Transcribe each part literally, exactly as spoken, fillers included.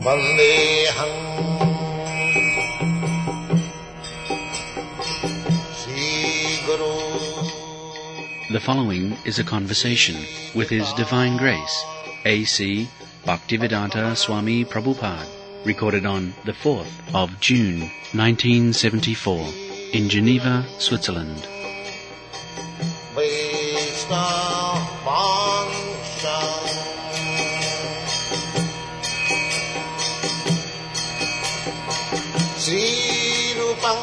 Vandeham Sri Guru. The following is a conversation with His Divine Grace, A C Bhaktivedanta Swami Prabhupada, recorded on the fourth of June, nineteen seventy-four, in Geneva, Switzerland. Sri Rupam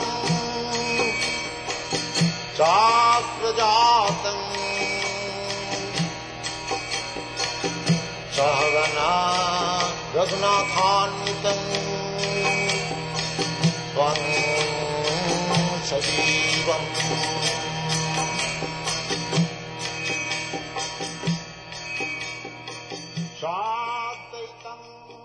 Chakrajatam Sahagana Raghunathanvitam Tvam Sajivam Sadaitam.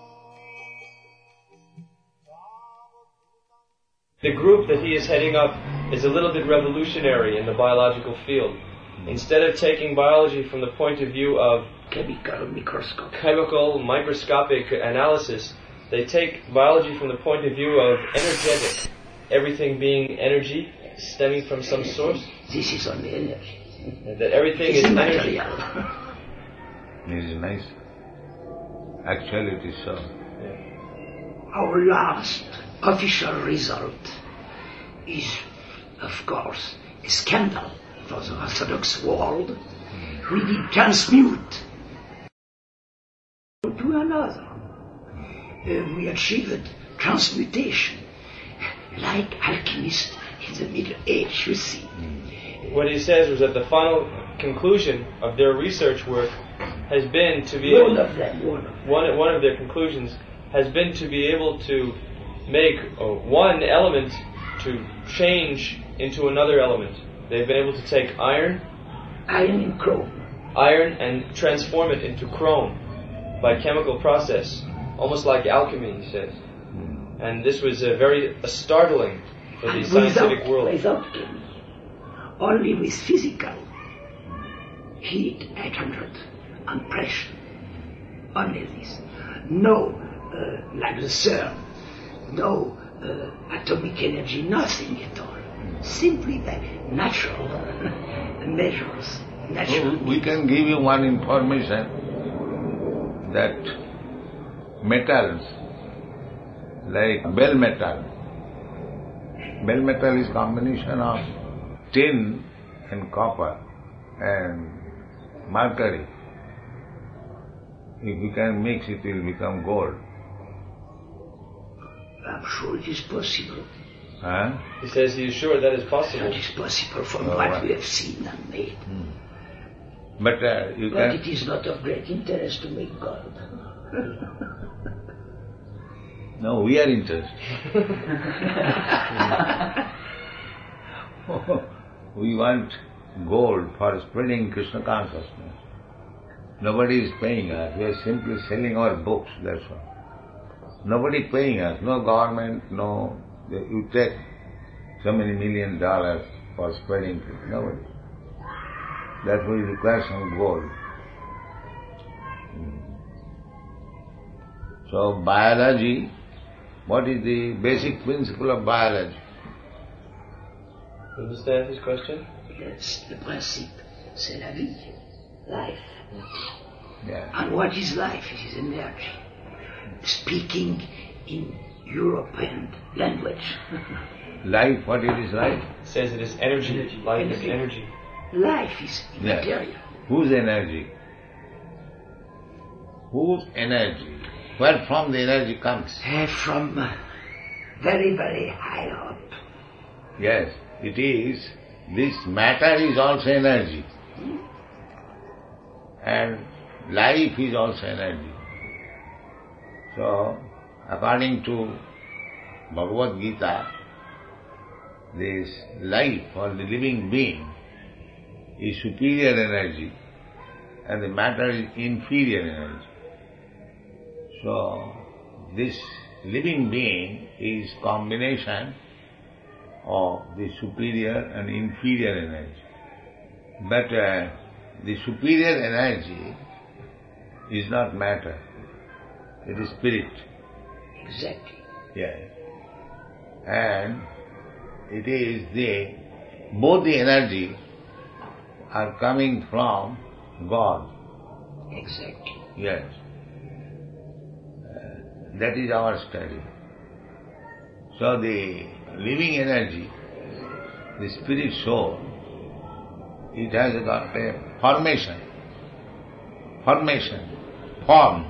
The group that he is heading up is a little bit revolutionary in the biological field. Instead of taking biology from the point of view of chemical microscope, chemical microscopic analysis, they take biology from the point of view of energetic, everything being energy, stemming from some source. This is only energy. That everything This is is energy. material. It is nice. Actually it is so. Our last official result is, of course, a scandal for the Orthodox world. We did transmute to another. Uh, we achieved transmutation, like alchemists in the Middle Age, you see. What he says was that the final conclusion of their research work has been to be One able, of them, one of them. one, one of their conclusions has been to be able to make uh, one element to change into another element. They've been able to take iron, Iron and chrome. iron and transform it into chrome by chemical process, almost like alchemy, he says. And this was uh, very uh, startling for the And scientific without, world. without chemistry, only with physical heat, eight hundred, and pressure. Only this. No, uh, like the CERN, no uh, atomic energy, nothing at all. Simply by natural measures. Natural. We can give you one information that metals like bell metal, bell metal is combination of tin and copper and mercury. If we can mix it, it will become gold. I'm sure it is possible. Huh? He says he is sure that is possible. It is possible from Oh, what right. we have seen and made. But uh, you But can... it is not of great interest to make gold. No, we are interested. We want gold for spreading Krishna consciousness. Nobody is paying us. We are simply selling our books, that's all. Nobody is paying us. No government, no... You take so many million dollars for spreading Krishna. Nobody. That's why you require some gold. So biology, what is the basic principle of biology? You understand his question? Yes, the principe, c'est la vie, life. Yeah. And what is life? It is energy. Speaking in European language. Life, what it is life? He says it is energy. Life is energy. Life is Yeah. material. Whose energy? Whose energy? Where from the energy comes? Uh, from uh, very, very high up. Yes, it is. This matter is also energy. And life is also energy. So, according to Bhagavad Gita, this life or the living being is superior energy and the matter is inferior energy. So, this living being is combination of the superior and inferior energy. But uh, the superior energy is not matter, it is spirit. Exactly. Yes. And it is the, both the energy are coming from God. Exactly. Yes. Uh, that is our study. So the living energy, the spirit soul, it has got a formation, formation, form.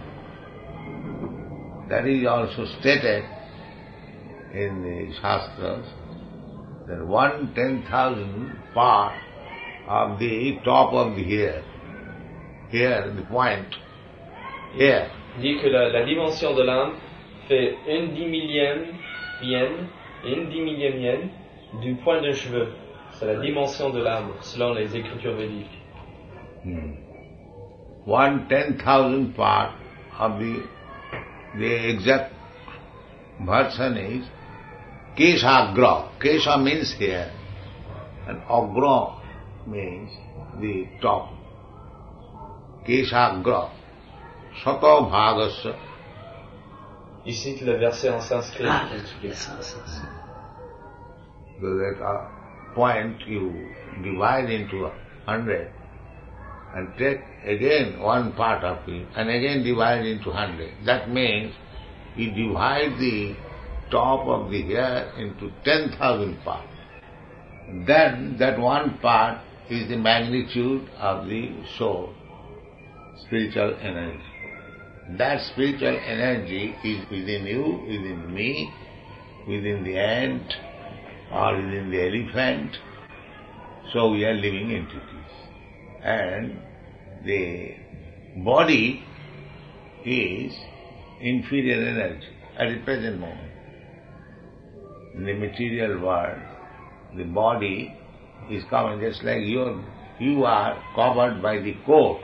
That is also stated in the Shastras, that one ten thousand part of the top of the hair, here, the point, here. Dit que la, la dimension de l'âme fait une dix millième yenne et une dix millième yenne du point d'un cheveu. C'est la dimension de l'âme, selon les écritures védiques. Hmm. One ten thousand part of the the exact version is Keshagra. Kesha means hair, and Agra means the top. Keshagra. Sato bhagasya. Il cite le verset en sanskrit. Ah, qui explique. yes, yes, yes. So that a point you divide into a hundred and take again one part of it and again divide into hundred. That means you divide the top of the hair into ten thousand parts. Then that one part is the magnitude of the soul, spiritual energy. That spiritual energy is within you, within me, within the ant, or within the elephant. So we are living entities. And the body is inferior energy at the present moment. In the material world, the body is covered just like you, you are covered by the coat.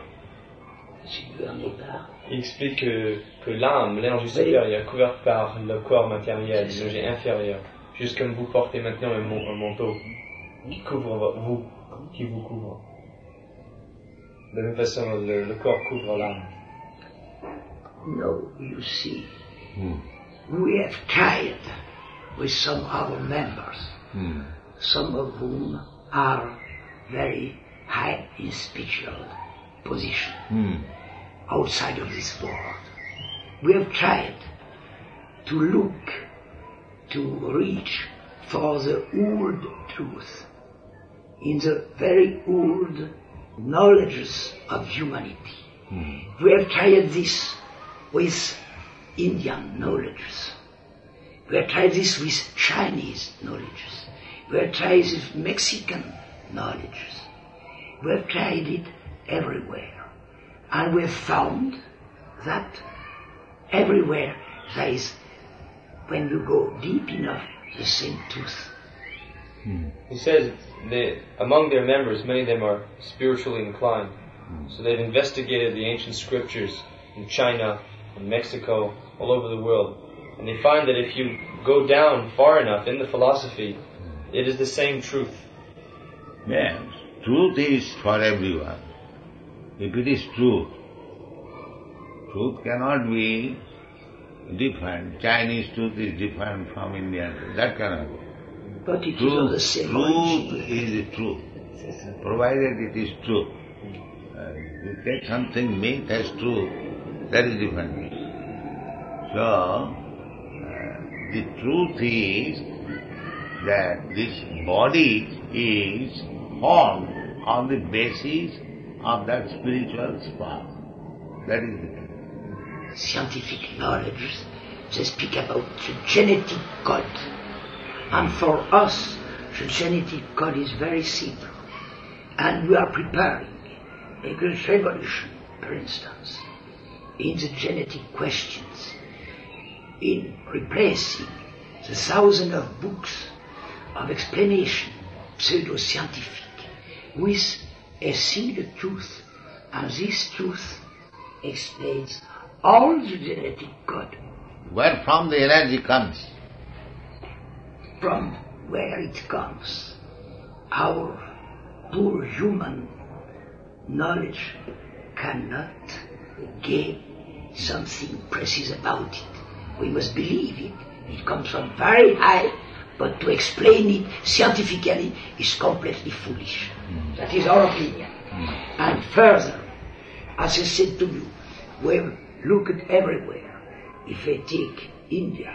Il explique que, que l'âme, l'énergie supérieure, est couverte par le corps matériel, l'énergie inférieure, juste comme vous portez maintenant un, un manteau qui couvre vous, qui vous couvre. De la même façon, le, le corps couvre l'âme. No, you see, Hmm. we have tried with some other members, Hmm. some of whom are very high in spiritual position Hmm. outside of this world. We have tried to look, to reach for the old truth in the very old knowledges of humanity. Hmm. We have tried this with Indian knowledges. We have tried this with Chinese knowledges. We have tried this with Mexican knowledges. We have tried it everywhere. And we have found that everywhere there is, when you go deep enough, the same truth. Hmm. He says that among their members, many of them are spiritually inclined. So they've investigated the ancient scriptures in China, in Mexico, all over the world. And they find that if you go down far enough in the philosophy, it is the same truth. Yes, truth is for everyone. If it is truth, truth cannot be different. Chinese truth is different from Indian truth. That cannot be. But it is of Truth, the same truth origin. is the truth, provided it is truth. Uh, you take something myth as truth, that is different. So, uh, the truth is that this body is formed on the basis of that spiritual spark. That is the truth. Scientific knowledge, they speak about the genetic code. And for us, the genetic code is very simple. And we are preparing a great revolution, for instance, in the genetic questions, in replacing the thousand of books of explanation, pseudo-scientific, with a single truth. And this truth explains all the genetic code. Where from the energy comes? From where it comes. Our poor human knowledge cannot gain something precise about it. we must believe it. It comes from very high, but to explain it scientifically is completely foolish. Mm. That is our opinion. Mm. And further, as I said to you, we look at everywhere. If I take India,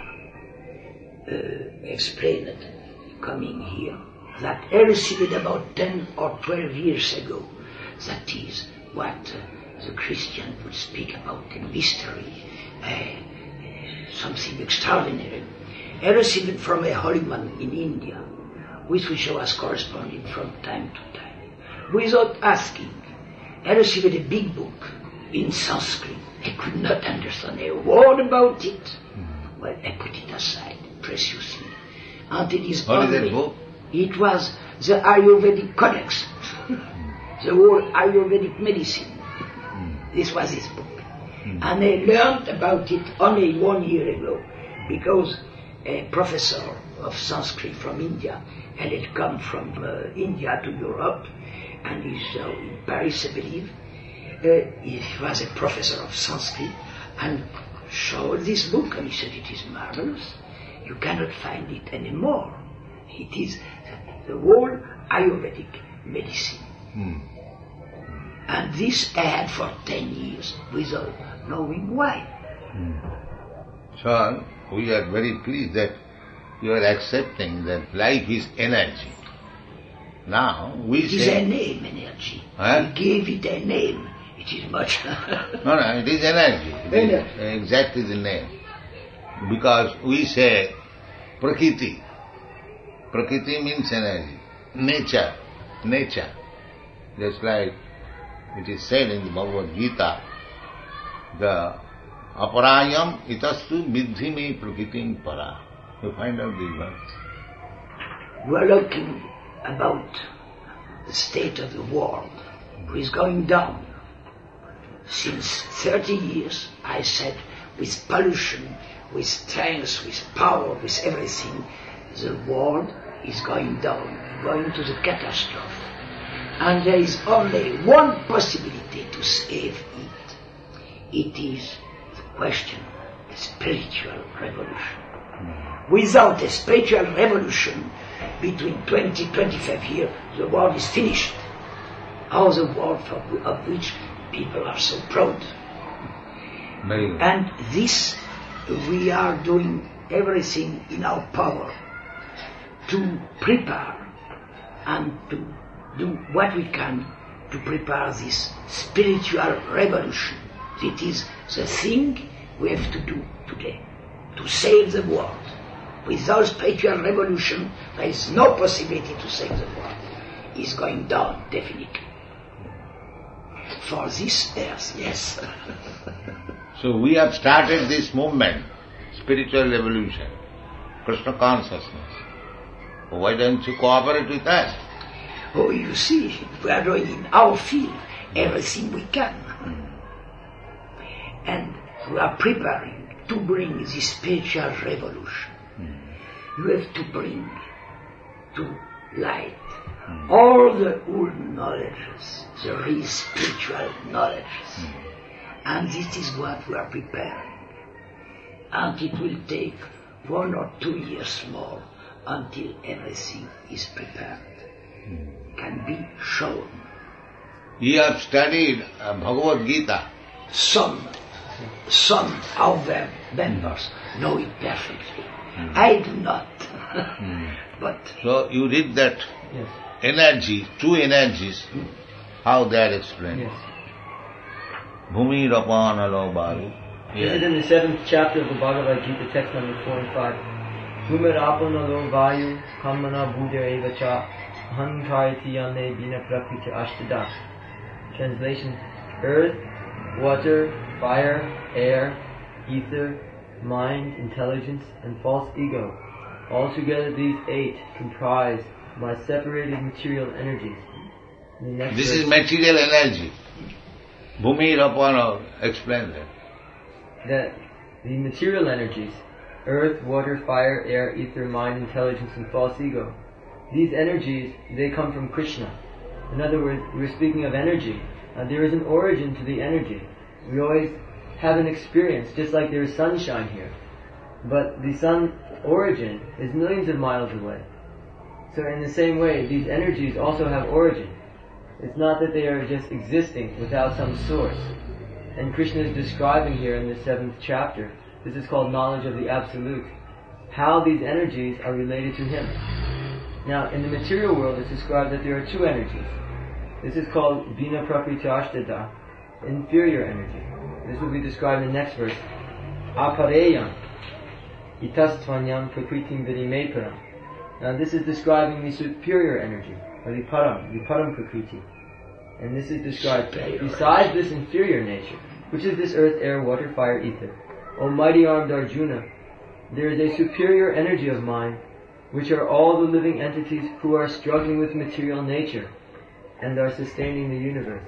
uh, explain it, coming here, that I received about ten or twelve years ago. That is what uh, the Christian would speak about in mystery, uh, uh, something extraordinary. I received it from a holy man in India, with which I was corresponding from time to time, without asking. I received a big book in Sanskrit. I could not understand a word about it. Mm. Well, I put it aside preciously. And it is what only, is that book? It was the Ayurvedic Codex, mm. the whole Ayurvedic medicine. Mm. This was his book. Mm. And I learned about it only one year ago, because a professor of Sanskrit from India had it come from uh, India to Europe, and he's uh, in Paris, I believe. Uh, he was a professor of Sanskrit and showed this book, and he said, it is marvelous. You cannot find it anymore. It is the whole Ayurvedic medicine. Mm. And this I had for ten years without knowing why. Mm. So we are very pleased that you are accepting that life is energy. Now we it say... It is a name, energy. Huh? We gave it a name. It is much... no, no, it is energy. It energy. Is exactly the name. Because we say Prakriti. Prakriti means energy. Nature. Nature. Just like it is said in the Bhagavad Gita, the aparayam itastu vidhi me prakritim para. You find out these words. We are looking about the state of the world, which is going down. Since thirty years, I said, with pollution, with strength, with power, with everything, the world is going down, going to the catastrophe. And there is only one possibility to save it. It is the question of the spiritual revolution. Mm. Without a spiritual revolution, between twenty and twenty-five years, the world is finished. All the world of, of which people are so proud. Maybe. And this, we are doing everything in our power to prepare and to do what we can to prepare this spiritual revolution. It is the thing we have to do today, to save the world. Without spiritual revolution, there is no possibility to save the world. It's going down, definitely. For this earth, yes. So we have started this movement, spiritual revolution, Krishna consciousness. Why don't you cooperate with us? Oh, you see, we are doing in our field everything we can. Mm. And we are preparing to bring this spiritual revolution. Mm. You have to bring to light mm. all the old knowledges, the real spiritual knowledges. Mm. And this is what we are preparing. And it will take one or two years more until everything is prepared. Mm. Can be shown. You have studied uh, Bhagavad Gita. Some, some of their members mm. know it perfectly. Mm. I do not. mm. But so you read that yes. energy, two energies, mm. how they are explained. Yes. Bhumi Rapanalo Baru. This is in the seventh chapter of the Bhagavad Gita, text number four and five. Bhumi Rapanalo Vayu Kamana Buddha Evacha Hankaitiyane Bina Prakriti Ashtada. Translation: Earth, water, fire, air, ether, mind, intelligence, and false ego. Altogether these eight comprise by separated material energies. This verse, is material energy. Bhumi Rapana explained that. That the material energies, earth, water, fire, air, ether, mind, intelligence, and false ego, these energies, they come from Krishna. In other words, we're speaking of energy. Uh, there is an origin to the energy. We always have an experience, just like there is sunshine here. but the sun's origin is millions of miles away. So in the same way, these energies also have origin. It's not that they are just existing without some source. And Krishna is describing here in the seventh chapter, this is called knowledge of the Absolute, how these energies are related to Him. Now, in the material world, it's described that there are two energies. This is called Vina Prakritashtata, inferior energy. This will be described in the next verse. Apareyam, itastvanyam prakritim vidimeparam. Now, this is describing the superior energy, or the param, the param prakriti. And this is described besides this inferior nature, which is this earth, air, water, fire, ether. O mighty armed Arjuna, there is a superior energy of mind, which are all the living entities who are struggling with material nature and are sustaining the universe.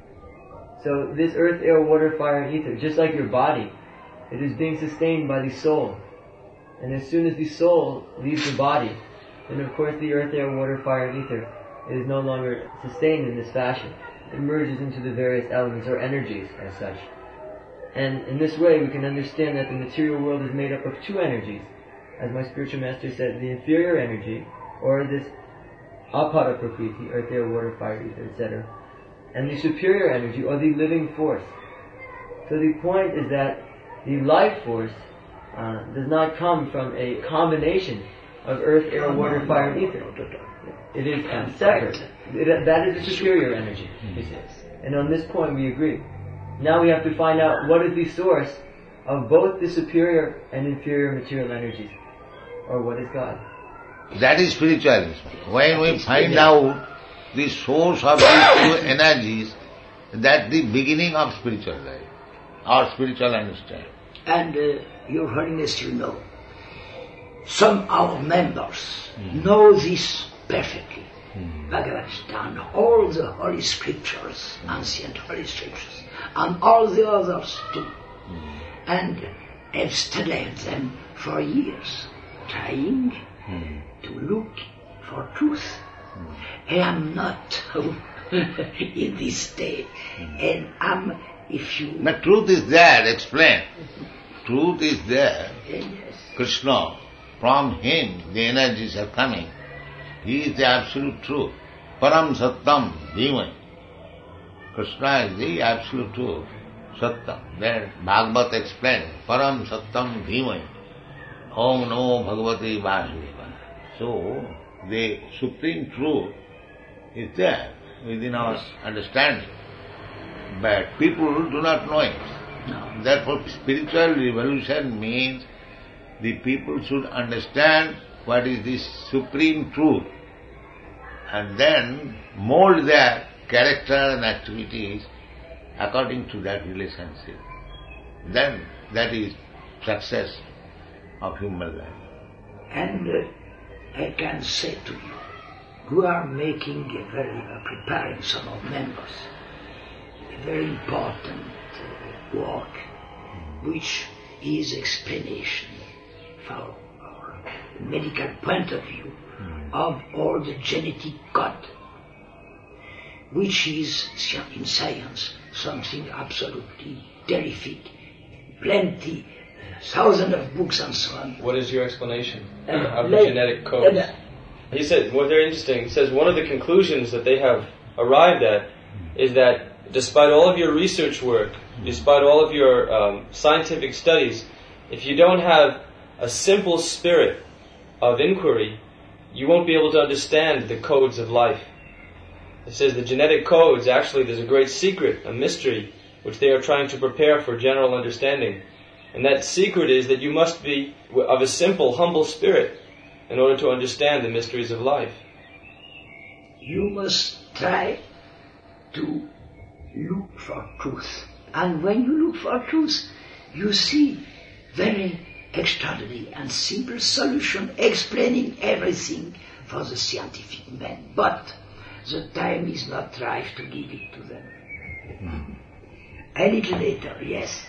So this earth, air, water, fire, and ether, just like your body, it is being sustained by the soul. And as soon as the soul leaves the body, then of course the earth, air, water, fire, and ether is no longer sustained in this fashion. It merges into the various elements or energies as such. And in this way we can understand that the material world is made up of two energies. As my spiritual master said, the inferior energy, or this apara prakriti, earth, air, water, fire, ether, et cetera, and the superior energy, or the living force. So the point is that the life force uh, does not come from a combination of earth, air, water, fire, and ether. It is uh, separate. It, that is the superior energy, he says. And on this point we agree. Now we have to find out what is the source of both the superior and inferior material energies, or what is God. That is spiritualism. When we find out the source of these two energies, that's the beginning of spiritual life, or spiritual understanding. And uh, Your Holiness, you know, some of our members mm. know this perfectly. Mm. Bhagavad Gita, all the holy scriptures, mm. ancient holy scriptures, and all the others too, mm. and have studied them for years, trying mm. to look for truth. Mm. I am not in this state, mm. and am, if you... But truth is there, explain. Truth is there. Yes. Krishna, from him the energies are coming. He is the absolute truth. Param Sattam Bhimai. Krishna is the absolute truth. Sattam. That Bhagavad explains. Param Sattam Bhimai. Om No Bhagavati Vasudeva. So, the supreme truth is there within our understanding. But people do not know it. No. Therefore, spiritual revolution means the people should understand what is the supreme truth and then mold their character and activities according to that relationship. Then that is success of human life. And uh, I can say to you, we are making a very, uh, preparing some of members, a very important uh, work, which is explanation for our medical point of view mm. of all the genetic code, which is in science something absolutely terrific, plenty, uh, thousands of books and so on. What is your explanation uh, of the like, genetic codes? Uh, he said, well, very interesting, he says one of the conclusions that they have arrived at is that despite all of your research work, despite all of your um, scientific studies, if you don't have a simple spirit of inquiry, you won't be able to understand the codes of life. It says the genetic codes, actually there's a great secret, a mystery, which they are trying to prepare for general understanding. And that secret is that you must be of a simple, humble spirit in order to understand the mysteries of life. You must try to look for truth. And when you look for truth, you see very extraordinary and simple solution explaining everything for the scientific man. But the time is not right to give it to them. Mm. A little later, yes.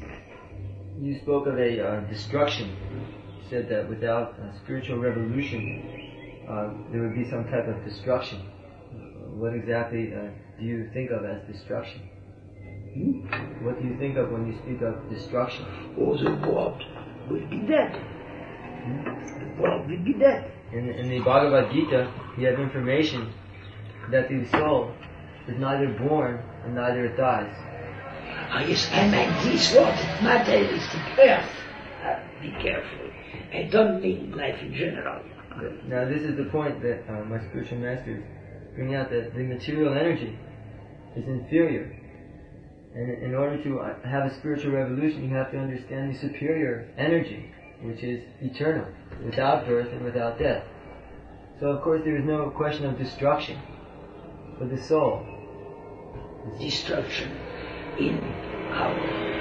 You spoke of a uh, destruction. You said that without a spiritual revolution, uh, there would be some type of destruction. What exactly uh, do you think of as destruction? Hmm? What do you think of when you speak of destruction? Oh, the word will be dead. The world will be dead. In, in the Bhagavad Gita, you have information that the soul is neither born and neither it dies. Ah, yes, I meant this word, materialistic earth. Uh, be careful. I don't mean life in general. Now this is the point that uh, my spiritual masters bring out, that the material energy is inferior. And in order to have a spiritual revolution, you have to understand the superior energy, which is eternal, without birth and without death. So of course there is no question of destruction for the soul. Destruction in our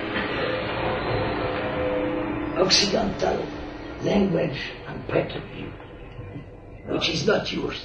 Occidental language and point of view, which is not yours.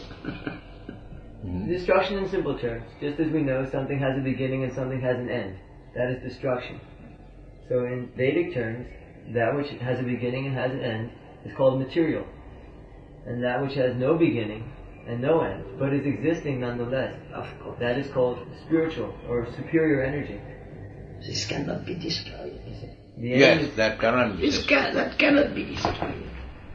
Destruction in simple terms, just as we know something has a beginning and something has an end. That is destruction. So in Vedic terms, that which has a beginning and has an end is called material. And that which has no beginning and no end, but is existing nonetheless, Of course. that is called spiritual or superior energy. This cannot be destroyed. The Yes, end- that cannot be. This can, that cannot be destroyed.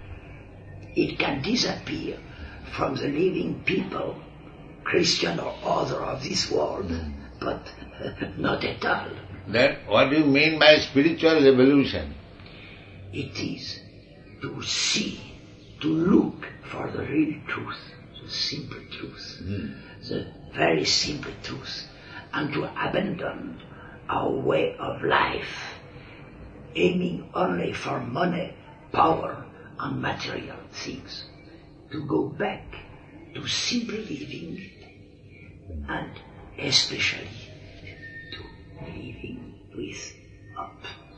It can disappear from the living people, Christian or other of this world, but uh, not at all. Then what do you mean by spiritual revolution? It is to see, to look for the real truth, the simple truth, the very simple truth, and to abandon our way of life, aiming only for money, power, and material things, to go back to simple living, and especially to living with up.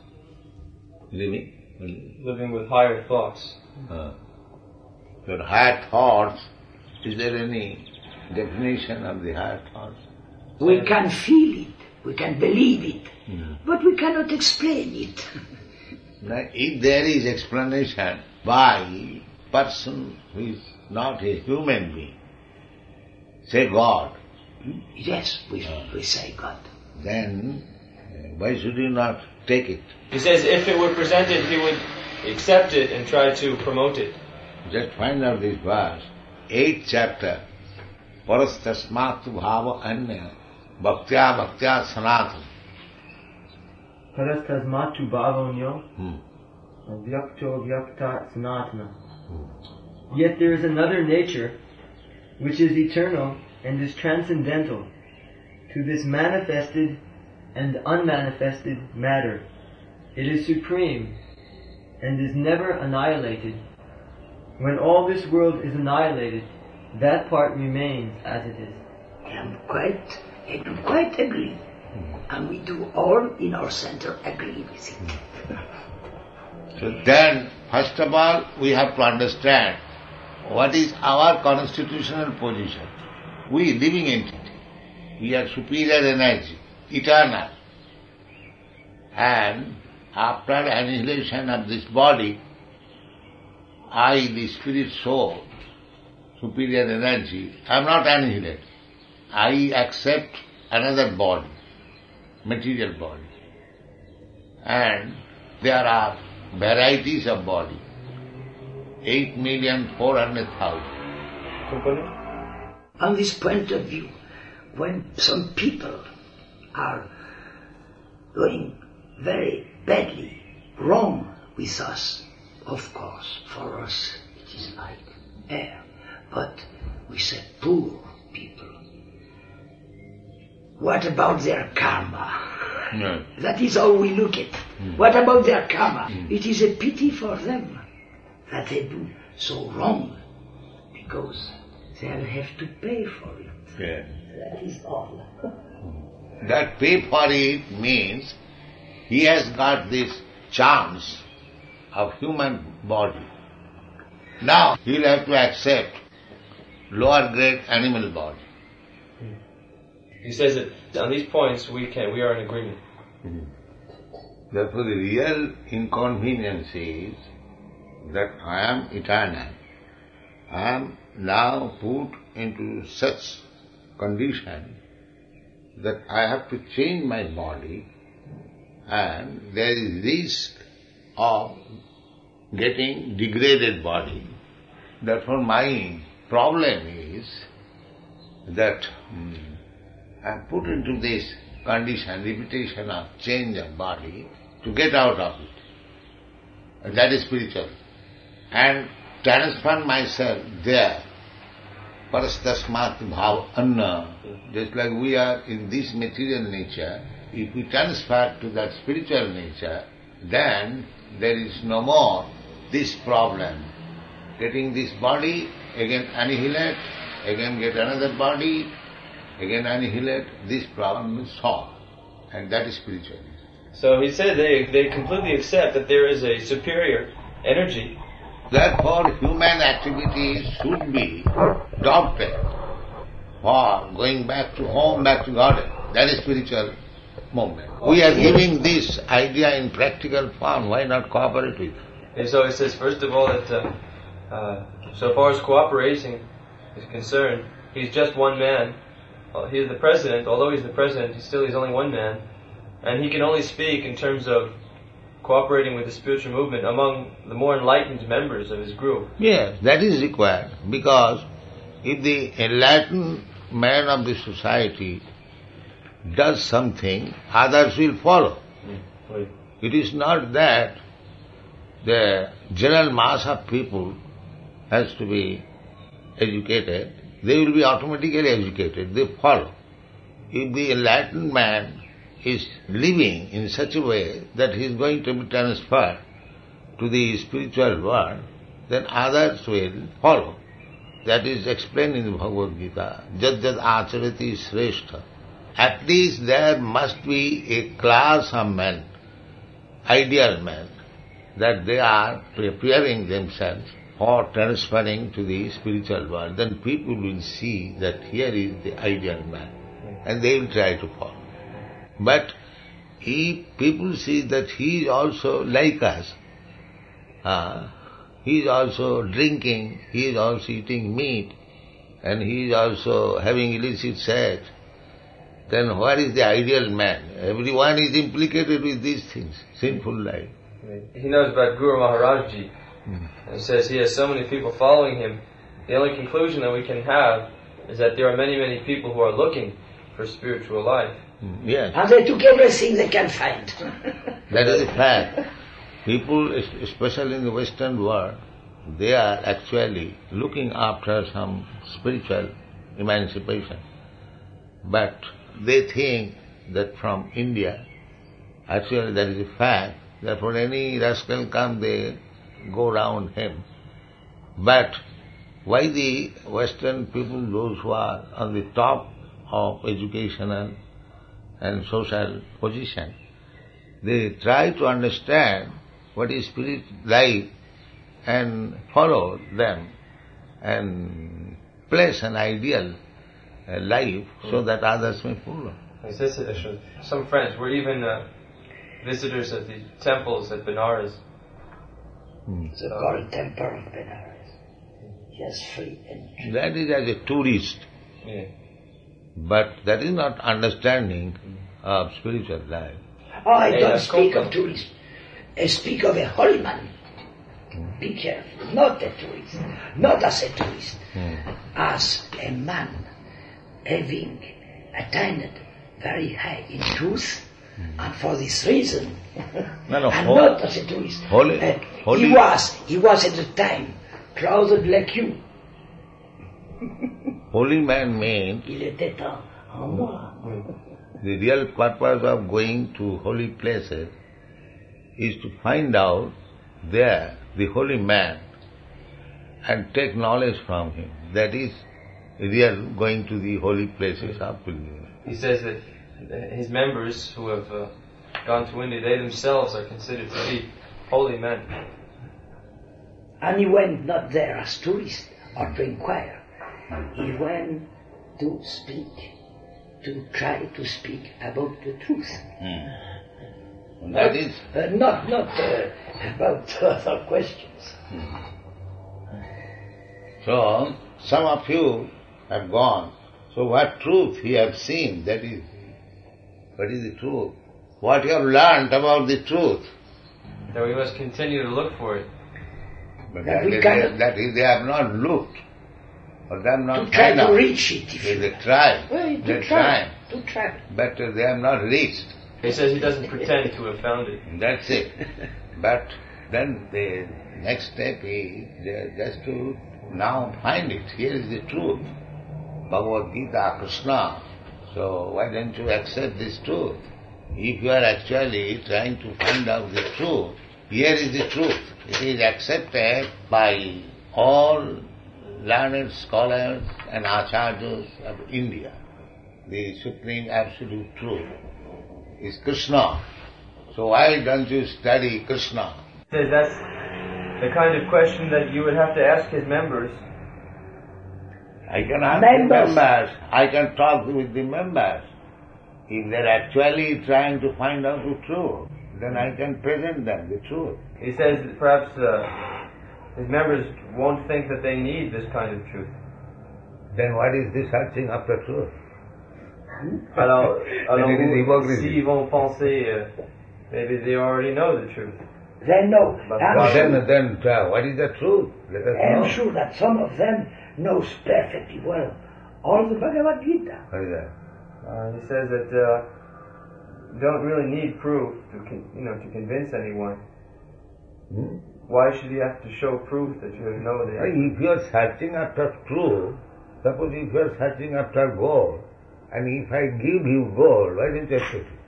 Living? Living with higher thoughts. Uh, your higher thoughts, is there any definition of the higher thoughts? We can feel it, we can believe it, but we cannot explain it. Now, if there is explanation by person who is not a human being, say God, Yes, we, we say God. then uh, why should you not take it? He says if it were presented, he would accept it and try to promote it. Just find out this verse, eighth chapter, Parastasmatu bhava anya, bhaktya bhaktya sanatana. Parastasmatu bhavonyo Hmm. vyakto vyakta sanatana. Yet there is another nature which is eternal and is transcendental to this manifested and unmanifested matter. It is supreme and is never annihilated. When all this world is annihilated, that part remains as it is. I am quite, I do quite agree. And we do all in our center agree with it. So then, first of all, we have to understand what is our constitutional position. We, living entity, we are superior energy, eternal. And after annihilation of this body, I, the spirit soul, superior energy, I am not annihilated. I accept another body, material body. And there are varieties of body, eight million four hundred thousand. On this point of view, when some people are going very badly wrong with us, of course, for us it is like air, but we say poor people. What about their karma? No. That is how we look at it. Mm. What about their karma? Mm. It is a pity for them that they do so wrong, because they'll have to pay for it. Yeah. That is all. That pay for it means he has got this chance of human body. Now he'll have to accept lower grade animal body. He says that on these points we can we are in agreement. Mm-hmm. Therefore the real inconvenience is that I am eternal. I am now put into such condition that I have to change my body, and there is risk of getting degraded body. Therefore my problem is that um, I am put into this condition, repetition of change of body, to get out of it. And that is spiritual. And transfer myself there. Parastasmat bhav anna. Just like we are in this material nature, if we transfer to that spiritual nature, then there is no more this problem. Getting this body, again annihilate, again get another body, again annihilate, this problem is solved. And that is spiritual. So he said they, they completely accept that there is a superior energy. Therefore human activities should be adopted for going back to home, back to Godhead. That is spiritual movement. We are giving this idea in practical form. Why not cooperate with it? And so he says, first of all, that uh, uh, so far as cooperating is concerned, he's just one man. Uh, he is the president. Although he's the president, he's still he's only one man. And he can only speak in terms of cooperating with the spiritual movement among the more enlightened members of his group. Yes, that is required, because if the enlightened man of the society does something, others will follow. Mm. It is not that the general mass of people has to be educated. They will be automatically educated. They follow. If the enlightened man is living in such a way that he is going to be transferred to the spiritual world, then others will follow. That is explained in the Bhagavad Gita. Jad jad acharati shrestha. At least there must be a class of men, ideal men, that they are preparing themselves for transferring to the spiritual world. Then people will see that here is the ideal man, and they will try to follow. But if people see that he is also like us, uh, he is also drinking, he is also eating meat, and he is also having illicit sex, then where is the ideal man? Everyone is implicated with these things, sinful life. He knows about Guru Maharaj Ji. Mm. He says he has so many people following him. The only conclusion that we can have is that there are many, many people who are looking for spiritual life. Mm. Yes. And they took everything they can find. That is a fact. People, especially in the Western world, they are actually looking after some spiritual emancipation. But they think that from India, actually that is a fact, therefore any rascal come, they go round him. But why the Western people, those who are on the top of educational and social position, they try to understand what is spirit life and follow them and place an ideal uh, life so that others may follow. He says that some friends were even uh, visitors at the temples at Benares. Hmm. The Golden Temple of Benares. Yes, free entry. That is as a tourist. Yeah. But that is not understanding of spiritual life. Oh, I Yeah, don't that's speak cool. of tourists. I speak of a holy man. Be careful, not a tourist, not as a tourist, Hmm. as a man having attained very high in truth, and for this reason, No, no, and hol- not as a tourist. holy- Uh, holy- He was, he was at the time clothed like you. Holy man means Il était en, en moi. the real purpose of going to holy places is to find out there the holy man and take knowledge from him. That is real going to the holy places of pilgrimage. He says that his members who have uh, gone to India, they themselves are considered to be holy men. And he went not there as tourist or to inquire. He went to speak, to try to speak about the truth. That is, Uh, not not uh, about other questions. so some of you have gone. So what truth you have seen, that is, what is the truth? What you have learned about the truth. That we must continue to look for it. But That that, we is, cannot- that is, they have not looked, or they have not to try found to out. reach it. If They, you- they try, Well, they to try, try, to try. but uh, they have not reached. He says he doesn't pretend to have found it. That's it. But then the next step is uh, just to now find it. Here is the truth. Bhagavad Gita, Krishna. So why don't you accept this truth? If you are actually trying to find out the truth, here is the truth. It is accepted by all learned scholars and acharyas of India. The supreme absolute truth is Krishna. So why don't you study Krishna? He says that's the kind of question that you would have to ask his members. I can ask Members. the members, I can talk with the members. If they're actually trying to find out the truth, then I can present them the truth. He says that perhaps uh, his members won't think that they need this kind of truth. Then what is this searching after truth? Alors, alors Then it is vous- hypocrisy. s'ils vont penser, uh, maybe they already know the truth. They know. But I'm, why- sure, Then, then uh, what is the truth? Let us I'm know. sure that some of them knows perfectly well all the Bhagavad Gita. What is that? Uh, he says that uh, you don't really need proof to, con- you know, to convince anyone. Hmm? Why should you have to show proof that you know Why, the? if you are searching after truth, suppose if you are searching after gold, and if I give you gold, why don't you accept it?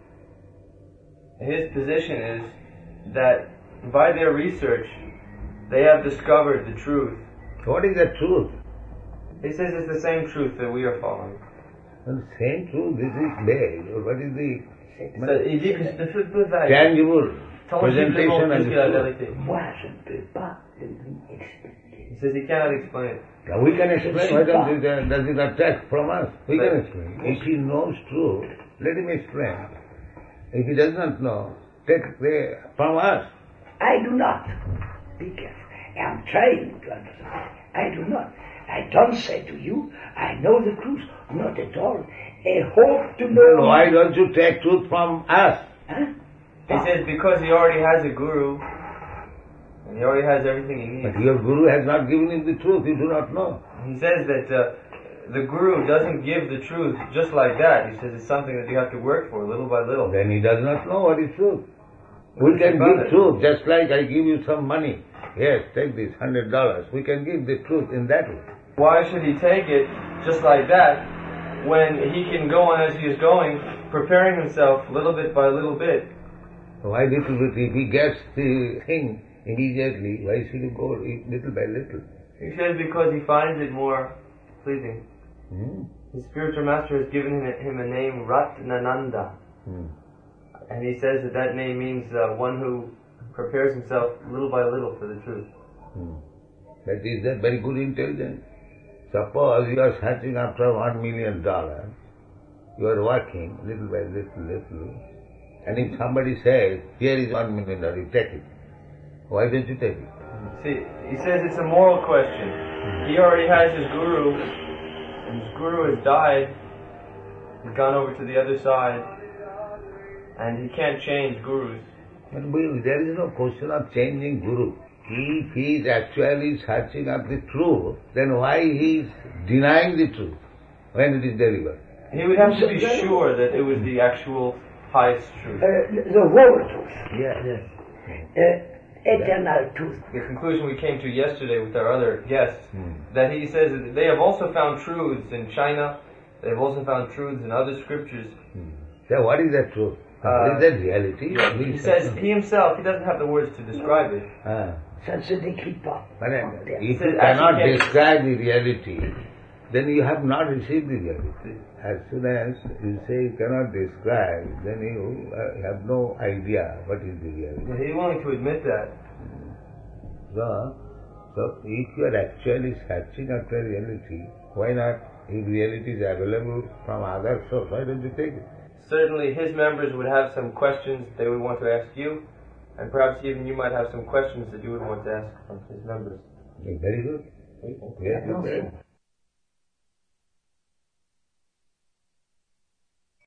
His position is that by their research, they have discovered the truth. What is the truth? He says it's the same truth that we are following. The same truth, this is base, or what is the Ça- Il dit que c'est un peu vague. tangible Tangiblement presentation plus and que la truth? vérité. Moi, je ne peux pas le lui expliquer. He says he cannot explain it. Now we can explain, Je why sais don't pas. you, uh, does it attack from us? We Right. can explain. If he knows truth, let him explain. If he does not know, take the, from us. I do not. Be careful. I'm trying to understand. I do not. I don't say to you, I know the truth. Not at all. I hope to know. Why don't you take truth from us? Huh? He says because he already has a guru, and he already has everything he needs. But your guru has not given him the truth, you do not know. He says that uh, the guru doesn't give the truth just like that. He says it's something that you have to work for little by little. Then he does not know what is truth. We What can about give it? truth, just like I give you some money. Yes, take this, hundred dollars. We can give the truth in that way. Why should he take it just like that when he can go on as he is going, preparing himself little bit by little bit? Why little bit? If he gets the thing immediately, why should you go little by little? He says because he finds it more pleasing. Hmm? His spiritual master has given him, him a name, Ratnananda. Hmm. And he says that that name means uh, one who prepares himself little by little for the truth. Hmm. That is a very good intelligence. Suppose you are searching after one million dollars, you are working little by little, little, and if somebody says, here is one million dollars, you take it. Why don't you take it? See, he says it's a moral question. He already has his guru, and his guru has died, he's gone over to the other side, and he can't change gurus. But we- there is no question of changing guru. If he is actually searching up the truth, then why he is denying the truth when it is delivered? He would have to be sure that it was the actual highest truth. Uh, the whole truth. Yes. Uh, eternal truth. The conclusion we came to yesterday with our other guests, Hmm. that he says that they have also found truths in China, they have also found truths in other scriptures. So what is that truth? Uh, what is that reality? We He say- says he himself, he doesn't have the words to describe it. Ah. Ça ne se décrit pas. But uh, if you says cannot actually- describe the reality, then you have not received the reality. As soon as you say you cannot describe, then you uh, have no idea what is the reality. He's willing to admit that. So, so if you are actually searching after reality, why not? If reality is available from other source, why don't you take it? Certainly his members would have some questions they would want to ask you, and perhaps even you might have some questions that you would want to ask from his members. Very good. Very good.